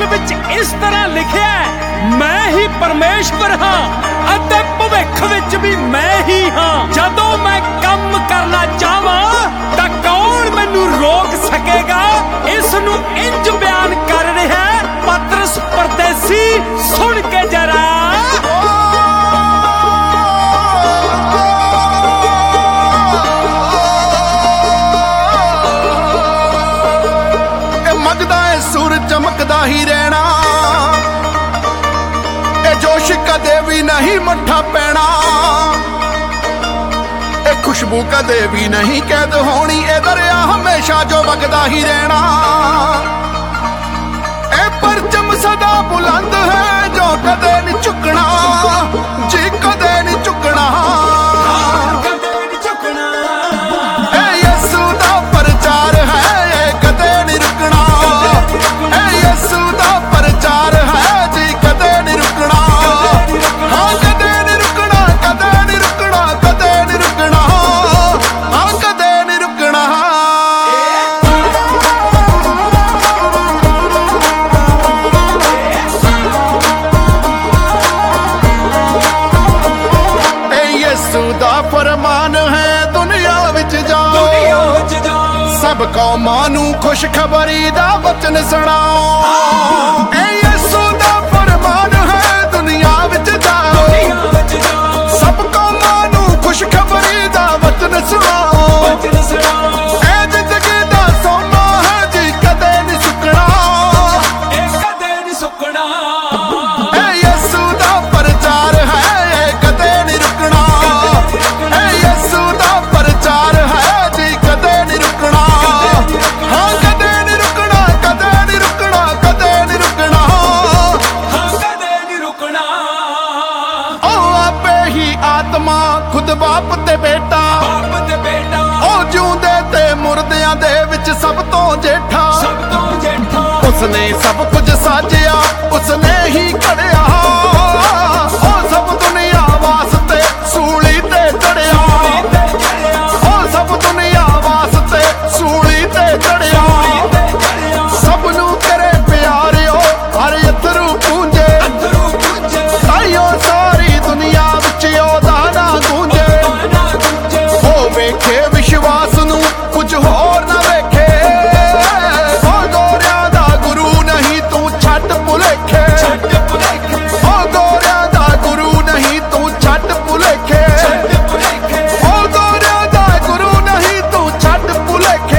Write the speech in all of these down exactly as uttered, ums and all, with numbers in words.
Bible विच इस तरह लिखिया है, मैं ही परमेश्वर हाँ अते भविख विच भी मैं ही हाँ। जदों मैं कम करना चाहवां तां कौन मैनू रोक सकेगा। इस नूं इंज बयान कर रहा है पतरस परदेसी, सुन के जरा। चमकदा ही रहना, ए जोश कदे भी नहीं मठा पैना, ए खुशबू कदे भी नहीं कैद होनी, ए दरिया हमेशा जो वगदा ही रहना। ए परचम सदा बुलंद है जो कदे नहीं झुकना, जी कदे नहीं झुकना। ए यीशु दा प्रचार है कदे नहीं रुकना, यीशु दा प्रचार है जी कदे नहीं रुकना। हाँ कदे नहीं रुकना, कदे नहीं रुकना, कदे नहीं रुकना, हाँ कदे नहीं रुकना। ए यीशु दा फरमान है दुनिया विच जाओ, सब कौमां नूं खुशखबरी दा वचन सुणाओ। ए यीशु दा फरमान है दुनिया विच जाओ, सब कौमां नूं खुशखबरी दा वचन सुणाओ। ए जिंदगी दा सोना है जी कदे नहीं सुकना, कदे नहीं सुकना। ए यीशु दा प्रचार है कदे नहीं रुकना, ए यीशु दा प्रचार है जी कदे नहीं रुकना। हाँ कदे नहीं रुकना, कदे नहीं रुकना, कदे नहीं रुकना, हाँ कदे नहीं रुकना। ओ आपे ही आत्मा खुद बाप ते बेटा, बाप ते बेटा। ओ जिउंदे ते मुर्दियां दे विच सब तो जेठा, सब तो जेठा। उसने सब कुछ साजिया, उसने ही घड़िया, ओ सब दुनिया वास्ते सूली ते चढ़िया, ओ सब दुनिया वास्ते सूली ते चढ़िया। सब नू करे प्यारियो हर अथरू पूंजे, ताइयो सारी दुनिया विच ओदा ना गूंजे। ओ वेखे विश्वास नू कुछ होर ना वेखे, ओ गोरियां दा गुरु नहीं तू छट भुलेखे, ओ गोरियां दा गुरु नहीं तू छट भुलेखे, ओ गोरियां दा गुरु नहीं तू छट भुलेखे।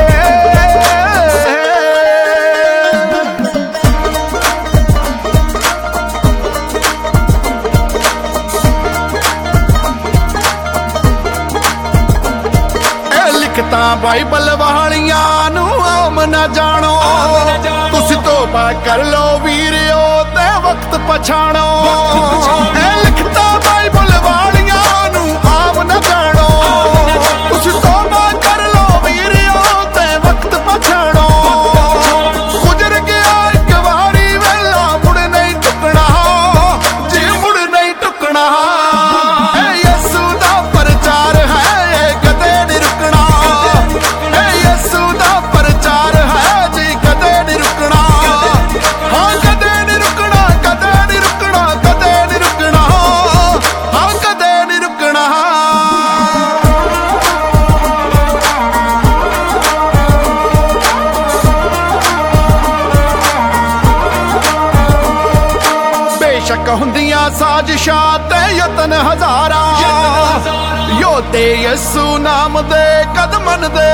लिखता बाइबल वालियां नू आम ना जानो, तुसी तौबा कर लो वीरियो ते वक्त पछाणो। ए लिखता बाइबल वालियां नू आम ना जानो, तुसी तौबा कर लो वीरियो ते वक्त पछाणो। गुजर गया एक वारी वेला मुड़ नहीं टुकना, जी मुड़ नहीं टुकना। ए यीशु दा प्रचार है कदे नहीं रुकना, ए यीशु दा प्रचार है जी कदे नहीं रुकना। हाँ कदे नहीं रुकना, कदे नहीं रुकना, कदे नहीं रुकना, हाँ कदे नहीं रुकना। बेशक हुंदियां साजिशां ते यतन हजारां, योधे यीशु नाम दे कदमन दे